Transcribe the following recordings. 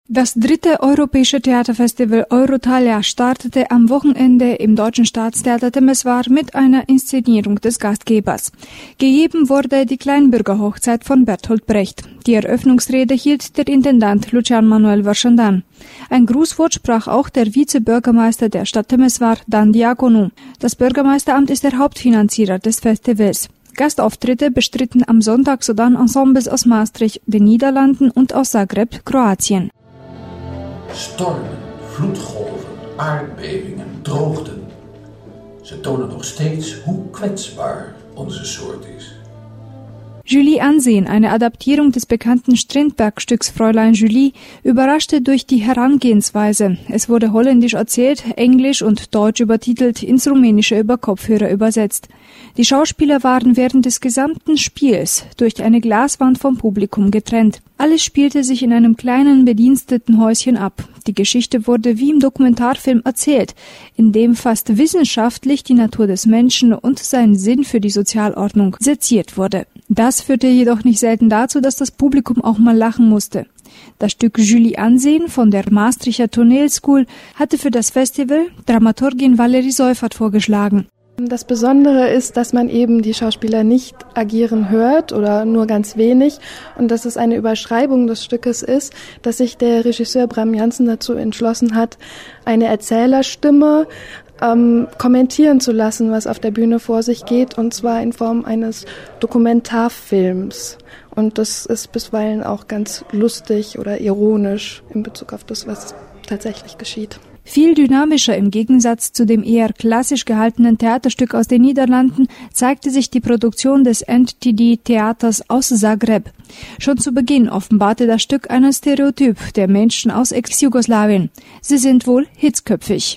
Das 3. Europäische Theaterfestival Eurotalia startete am Wochenende im Deutschen Staatstheater Temeswar mit einer Inszenierung des Gastgebers. Gegeben wurde die Kleinbürgerhochzeit von Bertolt Brecht. Die Eröffnungsrede hielt der Intendant Lucian Manuel Vărșăndan. Ein Grußwort sprach auch der Vizebürgermeister der Stadt Temeswar, Dan Diaconu. Das Bürgermeisteramt ist der Hauptfinanzierer des Festivals. Gastauftritte bestritten am Sonntag sodann Ensembles aus Maastricht, den Niederlanden und aus Zagreb, Kroatien. Stormen, vloedgolven, aardbevingen, droogten. Ze tonen nog steeds hoe kwetsbaar onze soort is. Julie Ansehen, eine Adaptierung des bekannten Strindberg-Stücks Fräulein Julie, überraschte durch die Herangehensweise. Es wurde holländisch erzählt, englisch und deutsch übertitelt, ins Rumänische über Kopfhörer übersetzt. Die Schauspieler waren während des gesamten Spiels durch eine Glaswand vom Publikum getrennt. Alles spielte sich in einem kleinen Bedienstetenhäuschen ab. Die Geschichte wurde wie im Dokumentarfilm erzählt, in dem fast wissenschaftlich die Natur des Menschen und sein Sinn für die Sozialordnung seziert wurde. Das führte jedoch nicht selten dazu, dass das Publikum auch mal lachen musste. Das Stück Julie Ansehen von der Maastrichter Toneel School hatte für das Festival Dramaturgin Valerie Seufert vorgeschlagen. Das Besondere ist, dass man eben die Schauspieler nicht agieren hört oder nur ganz wenig und dass es eine Überschreibung des Stückes ist, dass sich der Regisseur Bram Jansen dazu entschlossen hat, eine Erzählerstimme kommentieren zu lassen, was auf der Bühne vor sich geht, und zwar in Form eines Dokumentarfilms. Und das ist bisweilen auch ganz lustig oder ironisch in Bezug auf das, was tatsächlich geschieht. Viel dynamischer im Gegensatz zu dem eher klassisch gehaltenen Theaterstück aus den Niederlanden zeigte sich die Produktion des NTD-Theaters aus Zagreb. Schon zu Beginn offenbarte das Stück einen Stereotyp der Menschen aus Ex-Jugoslawien. Sie sind wohl hitzköpfig.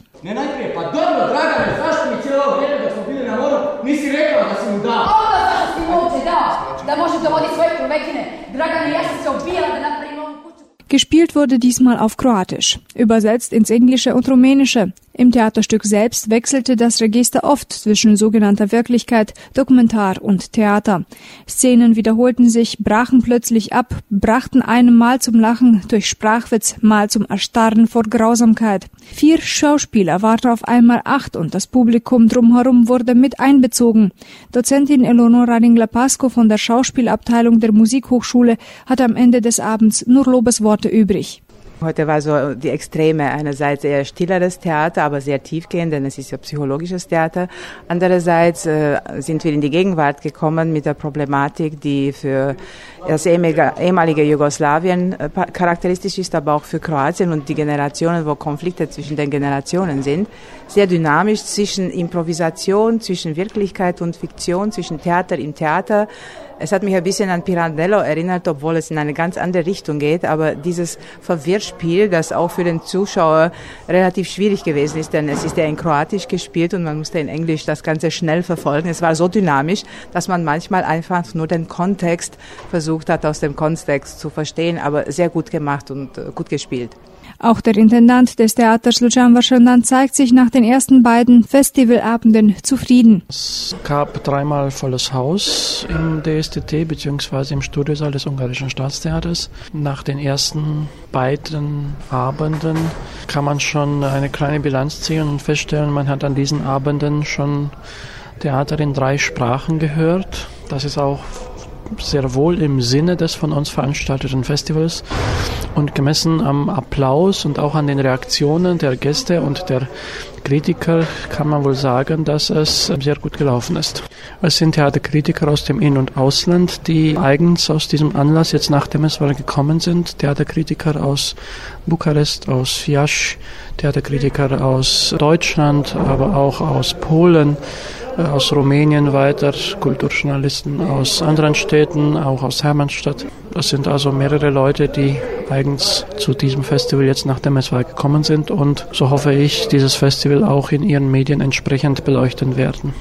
Gespielt wurde diesmal auf Kroatisch, übersetzt ins Englische und Rumänische. Im Theaterstück selbst wechselte das Register oft zwischen sogenannter Wirklichkeit, Dokumentar und Theater. Szenen wiederholten sich, brachen plötzlich ab, brachten einen mal zum Lachen durch Sprachwitz, mal zum Erstarren vor Grausamkeit. 4 Schauspieler waren auf einmal 8 und das Publikum drumherum wurde mit einbezogen. Dozentin Eleonora Ringla-Pasco von der Schauspielabteilung der Musikhochschule hat am Ende des Abends nur Lobesworte übrig. Heute war so die Extreme, einerseits eher stilleres Theater, aber sehr tiefgehend, denn es ist ja psychologisches Theater. Andererseits sind wir in die Gegenwart gekommen mit der Problematik, die für das ehemalige Jugoslawien charakteristisch ist, aber auch für Kroatien und die Generationen, wo Konflikte zwischen den Generationen sind. Sehr dynamisch zwischen Improvisation, zwischen Wirklichkeit und Fiktion, zwischen Theater im Theater. Es hat mich ein bisschen an Pirandello erinnert, obwohl es in eine ganz andere Richtung geht, aber dieses Verwirrspiel, das auch für den Zuschauer relativ schwierig gewesen ist, denn es ist ja in Kroatisch gespielt und man musste in Englisch das Ganze schnell verfolgen. Es war so dynamisch, dass man manchmal einfach nur den Kontext versucht hat, aus dem Kontext zu verstehen, aber sehr gut gemacht und gut gespielt. Auch der Intendant des Theaters Lucian Vărșăndan zeigt sich nach den ersten beiden Festivalabenden zufrieden. Es gab 3-mal volles Haus im DSTT bzw. im Studiosaal des Ungarischen Staatstheaters. Nach den ersten beiden Abenden kann man schon eine kleine Bilanz ziehen und feststellen, man hat an diesen Abenden schon Theater in 3 Sprachen gehört. Das ist auch sehr wohl im Sinne des von uns veranstalteten Festivals und gemessen am Applaus und auch an den Reaktionen der Gäste und der Kritiker kann man wohl sagen, dass es sehr gut gelaufen ist. Es sind Theaterkritiker aus dem In- und Ausland, die eigens aus diesem Anlass jetzt nach Temeswar gekommen sind. Theaterkritiker aus Bukarest, aus Fiasz, Theaterkritiker aus Deutschland, aber auch aus Polen, aus Rumänien weiter, Kulturjournalisten aus anderen Städten, auch aus Hermannstadt. Das sind also mehrere Leute, die eigens zu diesem Festival jetzt nach Temeswar gekommen sind und so hoffe ich, dieses Festival auch in ihren Medien entsprechend beleuchten werden.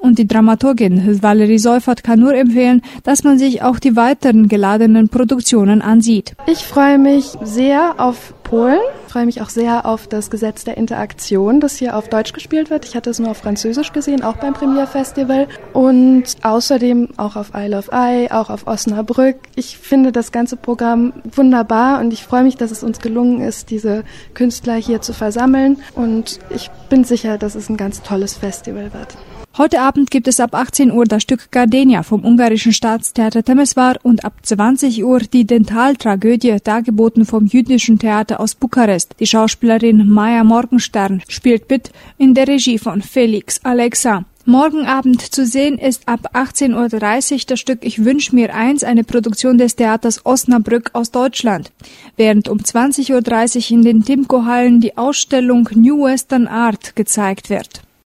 Und die Dramaturgin Valerie Seufert kann nur empfehlen, dass man sich auch die weiteren geladenen Produktionen ansieht. Ich freue mich sehr auf Polen. Ich freue mich auch sehr auf das Gesetz der Interaktion, das hier auf Deutsch gespielt wird. Ich hatte es nur auf Französisch gesehen, auch beim Premiere Festival. Und außerdem auch auf Isle of Eye, auch auf Osnabrück. Ich finde das ganze Programm wunderbar und ich freue mich, dass es uns gelungen ist, diese Künstler hier zu versammeln. Und ich bin sicher, dass es ein ganz tolles Festival wird. Heute Abend gibt es ab 18 Uhr das Stück Gardenia vom ungarischen Staatstheater Temeswar und ab 20 Uhr die Dentaltragödie, dargeboten vom Jüdischen Theater aus Bukarest. Die Schauspielerin Maja Morgenstern spielt mit in der Regie von Felix Alexa. Morgen Abend zu sehen ist ab 18.30 Uhr das Stück Ich wünsch mir eins, eine Produktion des Theaters Osnabrück aus Deutschland. Während um 20.30 Uhr in den Timko-Hallen die Ausstellung New Western Art gezeigt wird.